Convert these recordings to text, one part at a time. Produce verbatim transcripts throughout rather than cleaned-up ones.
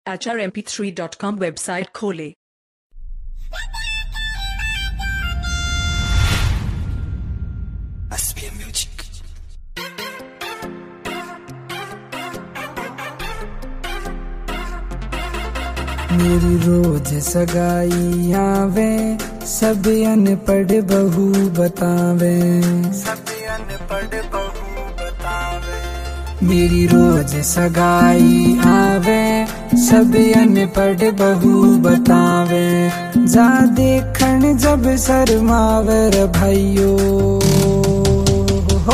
H R M P three dot com website खोलें। S P M music. मेरी रोज सगाई आवे, सब अनपढ़ बहू बतावे, सब अनपढ़ बहू बतावे। मेरी रोज सगाई आवे, सब अनपढ़ बहू बतावे। जा देखन जब शर्मावर भाइयों हो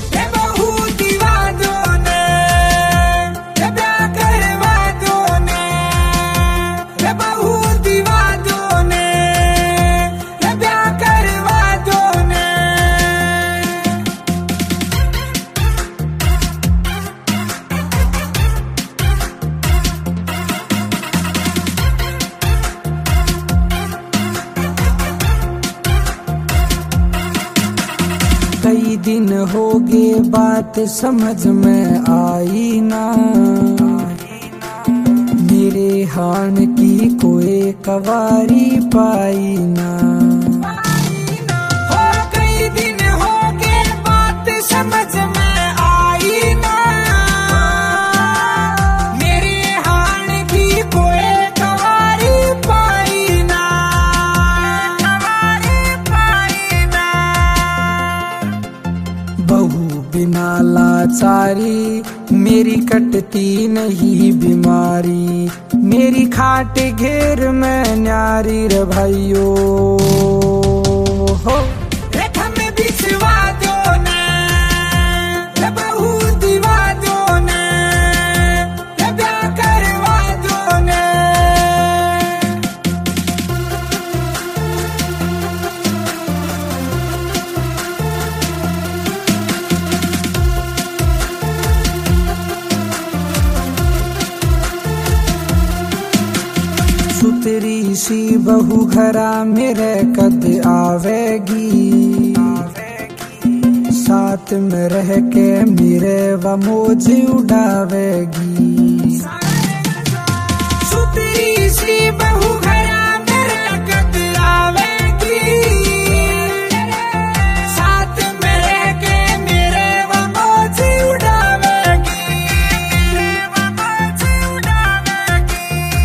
कई दिन हो गए बात समझ में आई ना, मेरे हान की कोई कवारी पाई ना। हो कई दिन हो गए बात समझ में आई ना, मेरे हान की कोई कवारी पाई ना, कवारी पाई ना। बहू बिना लाचारी मेरी कटती नहीं बीमारी, मेरी खाट घेर में न्यारी रे भाइयों हो। रेखा में बिछवा दो ने, रे बहू दिवा दो ने, रे ब्याह करवा दो ने। सुतरी सी बहू घरा मेरे कद आवेगी, साथ में रह के मेरे व मौज उड़ावेगी। सुतरी सी बहू घरा मेरे कद आवेगी, साथ में रह के मेरे व मौज उड़ावेगी, व मौज उड़ावेगी।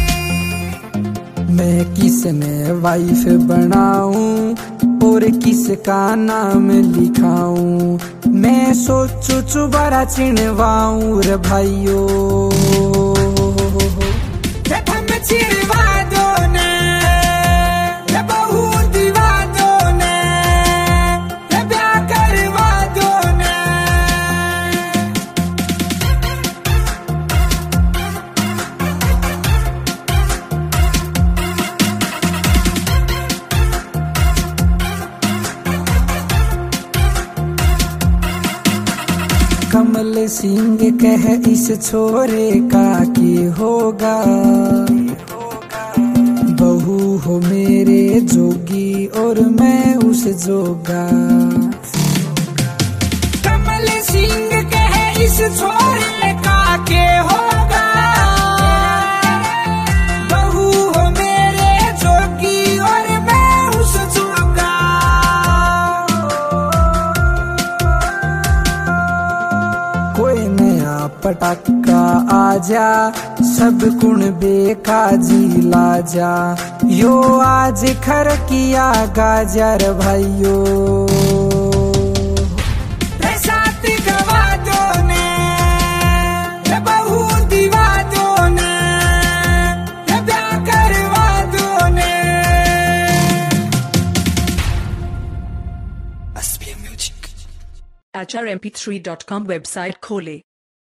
मैं किसने वाइफ बनाऊं और किसका नाम लिखाऊं, मैं सोचू चुबारा चिनवाऊं रे भाइयों। प्रथम चिनवा दो ने, रे बहू दिवा दो ने, रे ब्याह करवा दो ने। कमल सिंह कह इस छोरे का के होगा, बहू हो मेरे जोगी और मैं उस जोगा। कमल सिंह कह इस छोरे का के होगा, बहू हो मेरे जोगी और मैं उस जोगा। कोई नया पटाखा आजा, सब कुण बेकाजी लाजा, यो आज खर किया गाजर भाइयों। रे साथ गवा दो ने, रे बहू दिवा दो ने, रे ब्याह करवा दो ने। S P M music. H R M P three dot com website खोलें।